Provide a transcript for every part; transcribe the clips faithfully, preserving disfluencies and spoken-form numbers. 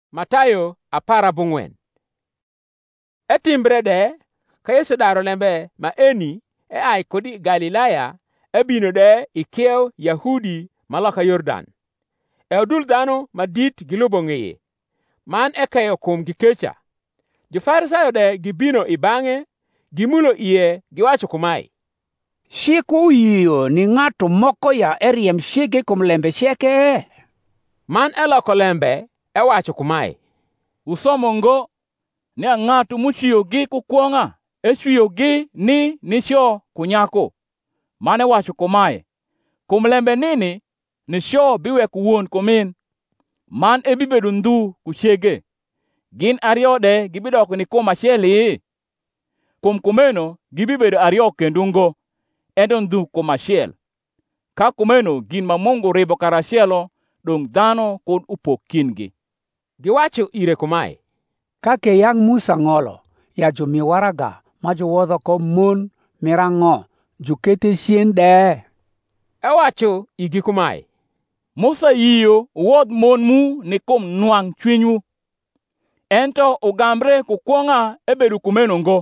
Matayo apar abung'wen. Etimbre de ka Yesu daro lembe ma eni e ai kodi Galilaya ebino de ikiew Yahudi maloka Yordan. E odul dhano madit gilubo ng'eye, man ekeyo kum gikecha. Jo-Farisayo de gibino ibang'e, gimulo iye giwacho kumae, Chik oyiyo ni ng'ato moko ya eriem shege kuom lembe cheke? Man eloko lembe ewacho kumae, Usomo ngo ni ng'ato mochiyogi kukwong'a echwiyogi ni nisho kunyako. Mane wacho kumae, kuom lembe nini nisho biweko wuon kumin. Man ebibedo ndhu kuchege. Gin ariyo de gibidoko ni kuom achiel. Kuom kumeno gibibedo ariyo kendo ngo endo ndhu kuom achiel. Ka kumeno gin ma Mungu ribo karachielo dong' dhano kod upok kingi. Giwacho ire kumae, Kake yang' Musa ng'olo ya jomi waraga ma jowodho ko mon mirang'o jokete chien de? Ewacho igi kumae, Musa yiyo uwodh mon mu ni kuom nwang' chwinyu. Ento ugambre kukwong'a ebedo kumeno ngo.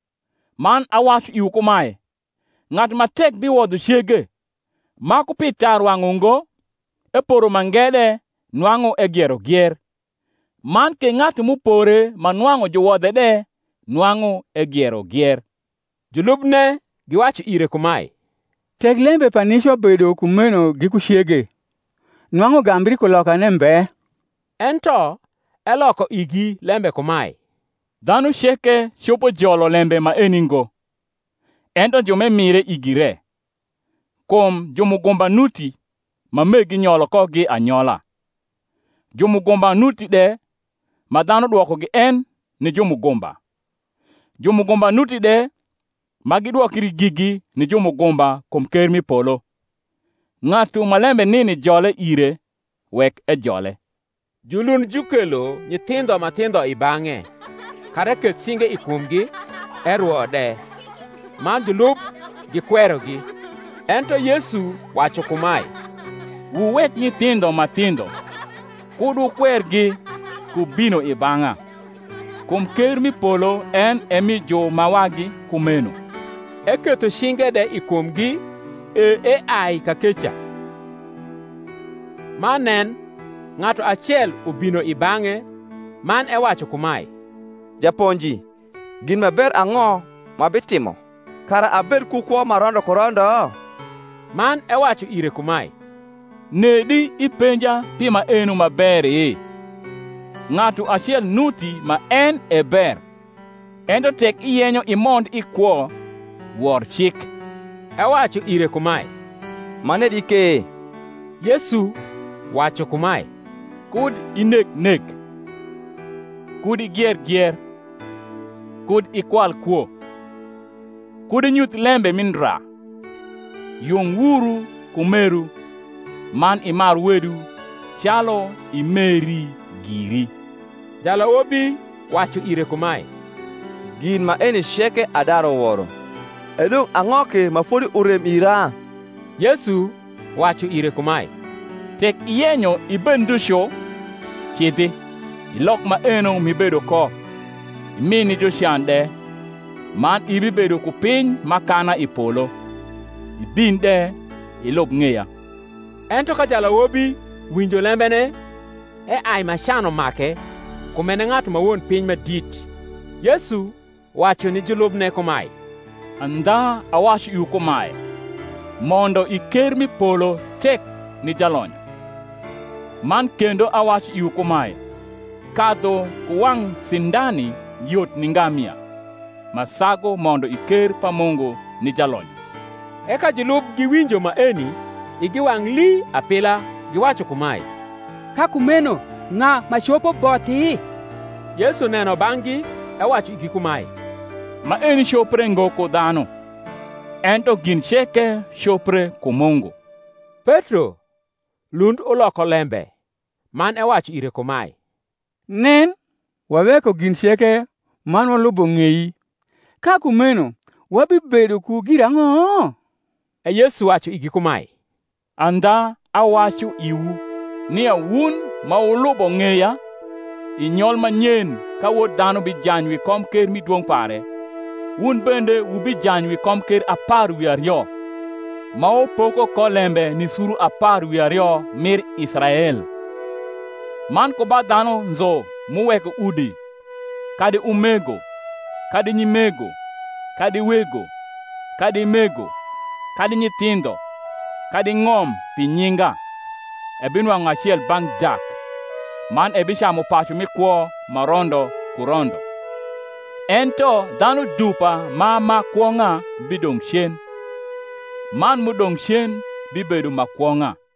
Man awacho iu kumae, ng'at matek biwodho chiege, mako pit tar wang'o ngo, eporo mangede nwang'o egiero gier. Man ke ng'at mupore manwang'o jowodhe de nwang'o egiero gier. Julubne giwacho ire kumae, Tek lembe panisho bedo kumeno gi kuchiege. Nwang'o gambri kuloka ne mbe. Ento eloko igi lembe kumae, Dhano cheke chopo jolo lembe ma eningo. Ento jomemire igire. Kom jomugomba nuti ma megi nyolo kogi anyola. Jomugomba nuti de ma dhano dwoko gi en ni jomugomba. Jomugomba nuti de ma gidwokiri gigi ni jomugomba kom ker mi polo. Ng'ato malembe nini jole ire wek e jole. julun jukelo nyithindo mathindo ibang'e, kare ket singe ikumgi eruo de. Man julub gikwerogi. Ento Yesu wacho kumae, Uwek nyithindo mathindo, kudu kwergi kubino ibang'a. Kum ker mi polo en emi jo mawagi kumeno. Eketo shinge de ikumgi e e ai kakecha. Manen ng'ato achiel obino ibang'e, man ewacho kumae, Japonji, gin maber ang'o mabitimo? Kara abed kukwo marondo kurondo? Man ewacho ire kumae, Nedi ipenja pima enu maber e. Ng'ato achiel nuti ma en e ber. Ento tek iyenyo imond ikwo wor chik. Ewacho ire kumae, Mane dike? Yesu wacho kumae, Kud inek nek. Kud igier gier. Kud ikwal kwo. Kud inyuth lembe minra. Yung wuru kumeru. Man imar wedu chalo imeri giri. Jalawobi wacho ire kumae, Gin ma eni sheke adaro woro. Edong' ang'oke ma fodi urem ira? Yesu wacho ire kumae, Tek iyenyo ibendusho chidhi. Ilok ma eno mibedo ko. Imini joshande. Man ibibedo kupiny makana ipolo. Ibin de ilob ng'eya. ento ka jalawobi winjo lembene e ai mashano make kumene ng'ato mawuon piny madit. Yesu wacho ni julubne kumae, Anda awacho iu kumae, mondo iker mi polo tek ni jalony. Man kendo awacho iu kumae, kadho kuwang' sindani yot ni ngamia. Masago mondo iker pa Mungu ni jalony. Eka julub giwinjo ma eni, igiwang' li apila giwacho kumae, Ka kumeno ng'a machopo boti? Yesu neno bang'gi ewacho igi kumae, Ma eni chopre ngo ku dhano. Ento gin cheke chopre ku Mungu. Petro lund oloko lembe, man ewacho ire kumae, Nen, waweko gin cheke man walubo ng'eyi. Ka kumeno wabibedo ku girang'o? E Yesu wacho igi kumae, Anda awacho iu ni awun ma ulubo ng'eya, i nyol manyen ka Wod Dhano bi jany wi kom ker mi duong' pare, wun bende ubi jany wi kom ker apar wi aryo, ma opoko ko lembe ni suru apar wi aryo mir Israel. Man ko ba dhano nzo muweko udi, kadi umego, kadi nyimego, kadi wego, kadi mego, kadi nyithindo, kadi ng'om pi nyinga, ebinwang'o achiel bang' dak, man ebichamo pacho mikwo marondo kurondo. Ento dhano dupa ma makwong'a bidong' chien, man modong' chien bibedo makwong'a.